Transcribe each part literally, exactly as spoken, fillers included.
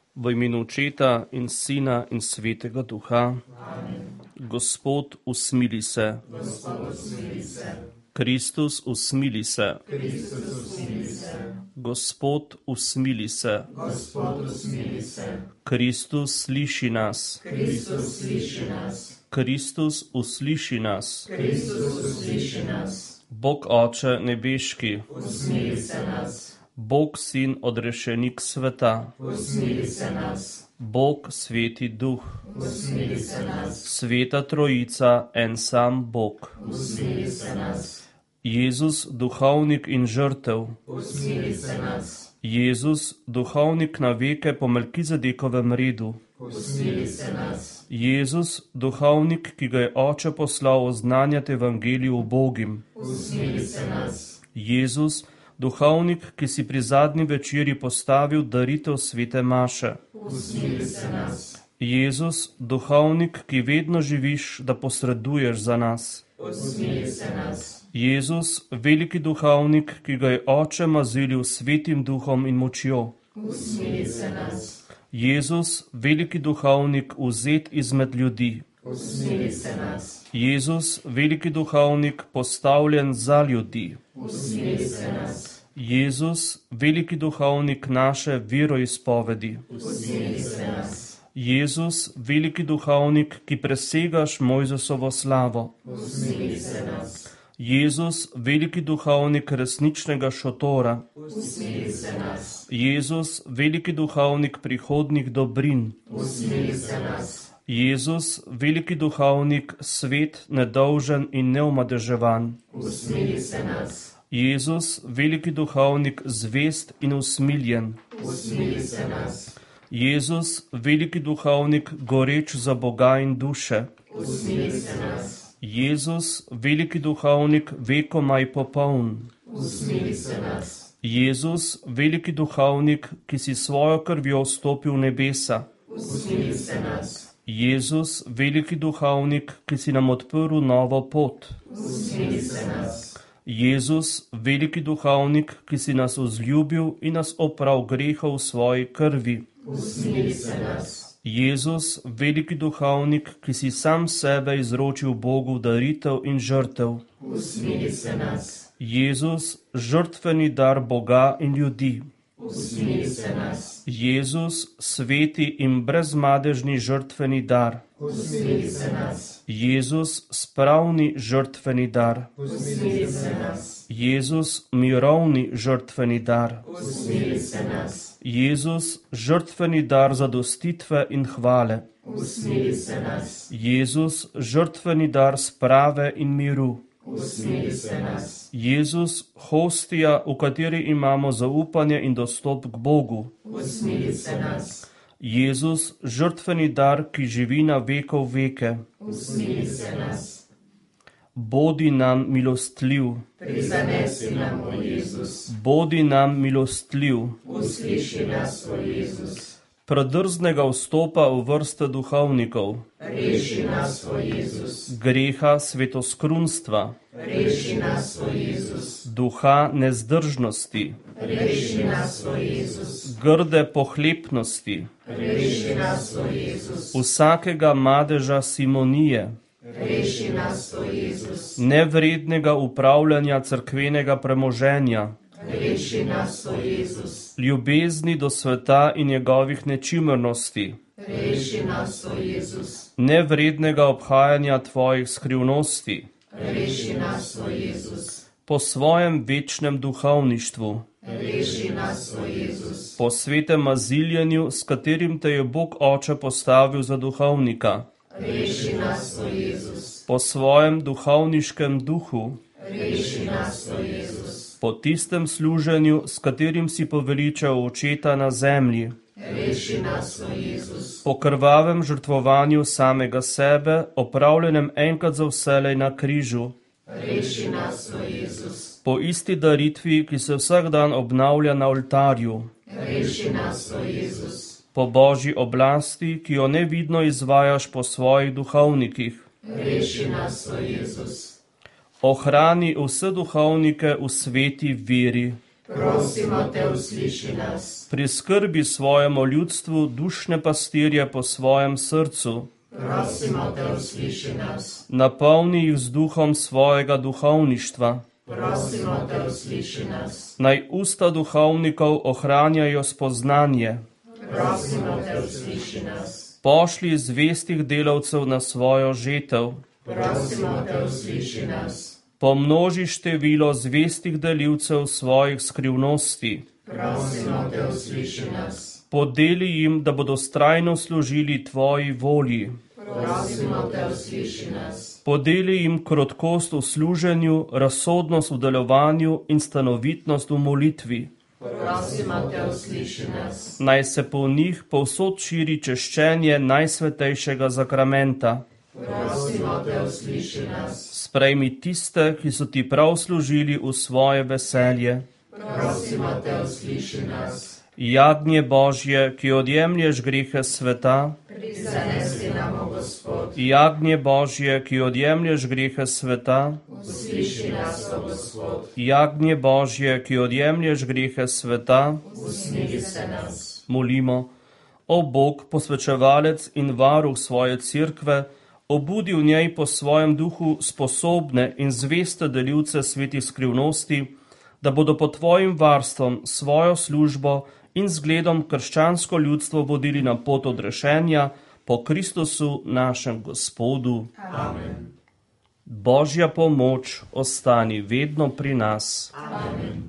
V imenu Očeta in Sina in Svetega Duha. Amen. Gospod, usmili se. Gospod, usmili se. Kristus, usmili se. Kristus, usmili se. Gospod, usmili se. Gospod, usmili se. Kristus, sliši nas. Kristus, sliši nas. Kristus, usliši nas. Kristus, usliši nas. Bog Oče nebeški, Usmili se nas. Bog Sin, odrešenik sveta, Usmili se nas. Bog Sveti Duh, Usmili se nas. Sveta Trojica, en sam Bog. Usmili se nas. Jezus, duhovnik in žrtev. Usmili se nas. Jezus, duhovnik na veke po Melkizedekovem redu. Usmili se nas. Jezus, duhovnik, ki ga je Oče poslal oznanjati evangeliju ubogim. Usmili se nas. Jezus, duhovnik, ki si pri zadnji večeri postavil daritev svete maše. Usmili se nas. Jezus, duhovnik, ki vedno živiš, da posreduješ za nas. Usmili se nas. Jezus, veliki duhovnik, ki ga je Oče mazilil svetim duhom in močjo. Usmili se nas. Jezus, veliki duhovnik, vzet izmed ljudi. Usmili se nas. Jezus, veliki duhovnik, postavljen za ljudi. Usmili se nas. Jezus, veliki duhovnik naše veroizpovedi. Usmili se nas. Jezus, veliki duhovnik, ki presegaš Mojzesovo slavo. Usmili se nas. Jezus, veliki duhovnik resničnega šotora. Usmili se nas. Jezus, veliki duhovnik prihodnih dobrin. Usmili se nas. Jezus, veliki duhovnik, svet, nedolžen in neomadeževan. Usmili se nas. Jezus, veliki duhovnik, zvest in usmiljen. Usmili se nas. Jezus, veliki duhovnik, goreč za Boga in duše. Usmili se nas. Jezus, veliki duhovnik, vekomaj popoln. Usmili se nas. Jezus, veliki duhovnik, ki si svojo krvjo vstopil v nebesa. Usmili se nas. Jezus, veliki duhovnik, ki si nam odprl novo pot. Usmili se nas. Jezus, veliki duhovnik, ki si nas vzljubil in nas opral grehov v svoji krvi. Usmili se nas. Jezus, veliki duhovnik, ki si sam sebe izročil Bogu v daritev in žrtev. Usmili se nas. Jezus, žrtveni dar Boga in ljudi. Usmili se nas. Jezus, sveti in brezmadežni žrtveni dar. Usmili se nas. Jezus, spravni žrtveni dar. Usmili se nas. Jezus, mirovni žrtveni dar. Usmili se nas. Jezus, žrtveni dar zadostitve in hvale. Usmili se nas. Jezus, žrtveni dar sprave in miru. Usmili se nas. Jezus, hostija, v kateri imamo zaupanje in dostop k Bogu. Usmili se nas. Jezus, žrtveni dar, ki živi na vekov veke. Usmili se nas. Bodi nam milostljiv. Prizanesi nam, o Jezus. Bodi nam milostljiv. Usliši nas, o Jezus. Predrznega vstopa v vrste duhovnikov. Reši nas, o Jezus. Greha svetoskrunstva. Reši nas, o Jezus. Duha nezdržnosti. Reši nas, o Jezus. Grde pohlepnosti. Reši nas, o Jezus. Vsakega madeža simonije. Reši nas, o Jezus. Nevrednega upravljanja cerkvenega premoženja. Reši nas, o Jezus. Ljubezni do sveta in njegovih nečimrnosti. Reši nas, o Jezus. Nevrednega obhajanja tvojih skrivnosti. Reši nas, o Jezus. Po svojem večnem duhovništvu. Reši nas, o Jezus. Po svetem maziljenju, s katerim te je Bog Oče postavil za duhovnika. Reši nas, o Jezus. Po svojem duhovniškem duhu. Reši nas, o Jezus. Po tistem služenju, s katerim si poveličal Očeta na zemlji. Reši nas, o Jezus. Po krvavem žrtvovanju samega sebe, opravljenem enkrat za vselej na križu. Reši nas, o Jezus. Po isti daritvi, ki se vsak dan obnavlja na oltarju. Reši nas, o Jezus. Po Božji oblasti, ki jo nevidno izvajaš po svojih duhovnikih. Reši nas, o Jezus. Ohrani vse duhovnike v sveti veri. prosimo te, usliši nas. Pri skrbi svojemu ljudstvu dušne pastirje po svojem srcu. Prosimo te, usliši nas. Napolni jih z duhom svojega duhovništva. Prosimo te, usliši nas. Naj usta duhovnikov ohranjajo spoznanje. Prosimo te, usliši nas. Pošlji zvestih delavcev na svojo žetev. Prosimo te, usliši nas. Pomnoži število zvestih delivcev svojih skrivnosti. Prosimo te, usliši nas. Podeli jim, da bodo vztrajno služili tvoji volji. Prosimo te, usliši nas. Podeli jim krotkost v služenju, razsodnost v delovanju in stanovitnost v molitvi. Prosimo te, usliši nas. Naj se po njih povsod širi češčenje najsvetejšega zakramenta. Prosimo te, usliši nas. Sprejmi tiste, ki so ti prav služili v svoje veselje. Prosimo te, usliši nas. Jagnje Božje, ki odjemlješ grehe sveta. Prizanesi nam, o Gospod. Jagnje Božje, ki odjemlješ grehe sveta. Usliši nas, o Gospod. Jagnje Božje, ki odjemlješ grehe sveta. Usmili se nas. Molimo, o Bog, posvečevalec in varuh svoje cerkve, obudi v njej po svojem duhu sposobne in zveste delivce svetih skrivnosti, da bodo pod tvojim varstvom svojo službo in zgledom krščansko ljudstvo vodili na pot odrešenja po Kristusu našem Gospodu. Amen. Božja pomoč ostani vedno pri nas. Amen.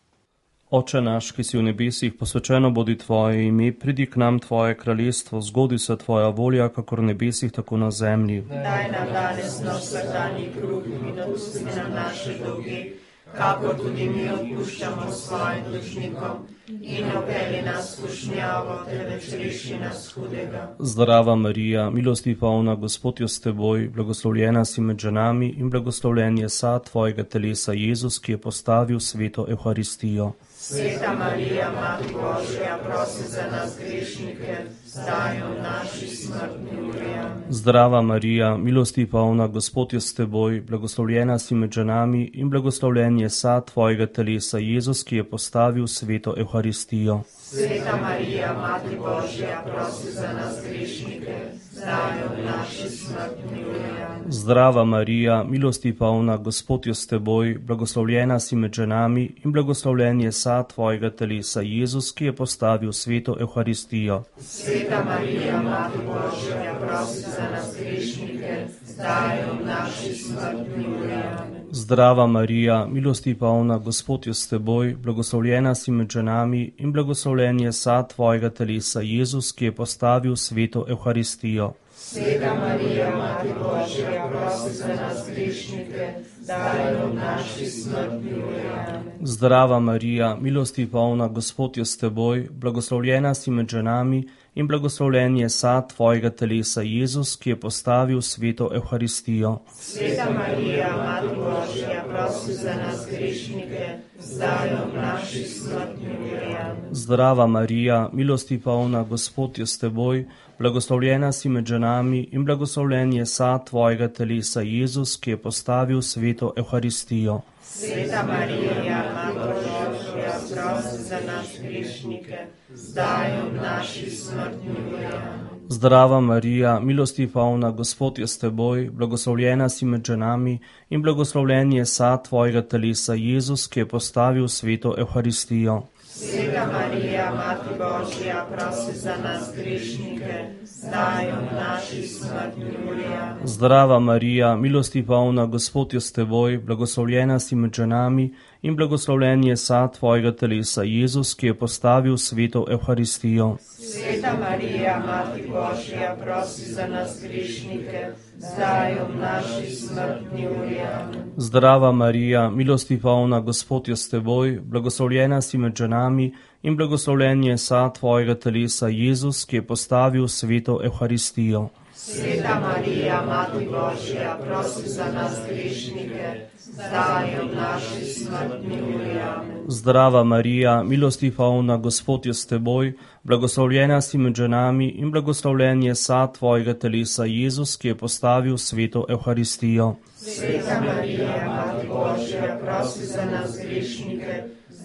Oče naš, ki si v nebesih, posvečeno bodi tvoje ime, pridi k nam tvoje kraljestvo, zgodi se tvoja volja, kakor v nebesih, tako na zemlji. Daj nam danes naš vsakdanji kruh in odpusti nam naše dolge, kakor tudi mi odpuščamo svojim dolžnikom, in ne vpelji nas v skušnjavo, temveč reši nas hudega. Zdrava Marija, milosti polna, Gospod je s teboj, blagoslovljena si med ženami in blagoslovljen je sad tvojega telesa Jezus, ki je postavil sveto Evharistijo. Sveta Marija, Mati Božja, prosi za nas grešnike, zdaj in v naši smrtni uri. Amen. Zdrava Marija, milosti polna, Gospod je s teboj, blagoslovljena si med ženami in blagoslovljen je sad tvojega telesa Jezus, ki je postavil sveto Evharistijo. Sveta Marija, Mati Božja, prosi za nas grešnike, zdaj in v naši smrtni uri. Amen. Zdrava Marija, milosti polna, Gospod je s teboj, blagoslovljena si med ženami in blagoslovljen je sad tvojega telesa Jezus, ki je postavil sveto Evharistijo. Sveta Marija, Mati Božja, prosi za nas grešnike, zdaj in v naši smrtni uri. Amen. Zdrava Marija, milosti polna, Gospod je s teboj, blagoslovljena si med ženami in blagoslovljen je sad tvojega telesa Jezus, ki je postavil sveto Evharistijo. Sveta Marija, Mati Božja, prosi za nas grešnike, zdaj in v naši smrtni uri. Amen. Zdrava Marija, milosti polna, Gospod je s teboj, blagoslovljena si med ženami in blagoslovljen je sad tvojega telesa Jezus, ki je postavil sveto Evharistijo. Sveta Marija, Mati Božja, prosi za nas grešnike, zdaj in v naši smrtni uri. Amen. Zdrava Marija, milosti polna, Gospod je s teboj, blagoslovljena si med ženami in blagoslovljen je sad tvojega telesa Jezus, ki je postavil sveto Evharistijo. Sveta Marija, Mati Božja, prosi za nas grešnike, zdaj in v naši smrtni uri. Amen. Zdrava Marija, milosti polna, Gospod je s teboj, blagoslovljena si med ženami in blagoslovljen je sad tvojega telesa Jezus, ki je postavil sveto Evharistijo. Sveta Marija, Mati Božja, prosi za nas grešnike, zdaj in v naši smrtni uri. Amen. Zdrava Marija, milosti polna, Gospod je s teboj, blagoslovljena si med ženami in blagoslovljen je sad tvojega telesa Jezus, ki je postavil sveto Evharistijo. Sveta Marija, Mati Božja, prosi za nas grešnike, zdaj in v naši smrtni uri. Amen. Zdrava Marija, milosti polna, Gospod je s teboj, blagoslovljena si med ženami in blagoslovljen je sad tvojega telesa Jezus, ki je postavil sveto Evharistijo. Sveta Marija, Mati Božja, prosi za nas grešnike, zdaj in v naši smrtni uri. Amen. Zdrava Marija, milosti polna, Gospod je s teboj, blagoslovljena si med ženami in blagoslovljen je sad tvojega telesa Jezus, ki je postavil sveto Evharistijo. Sveta Marija, Mati Božja, prosi za nas grešnike,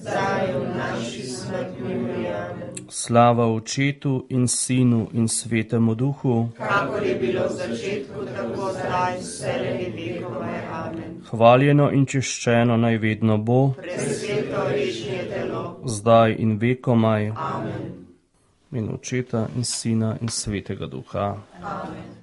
zdaj v naši smrtni uri. Amen. Slava Očetu in Sinu in Svetemu Duhu, kakor je bilo v začetku, tako zdaj, vselej in vekove. Amen. hvaljeno in češčeno naj vedno bo, Presveto režnje telo. zdaj in vekomaj. Amen. In Očeta in Sina in Svetega Duha. Amen.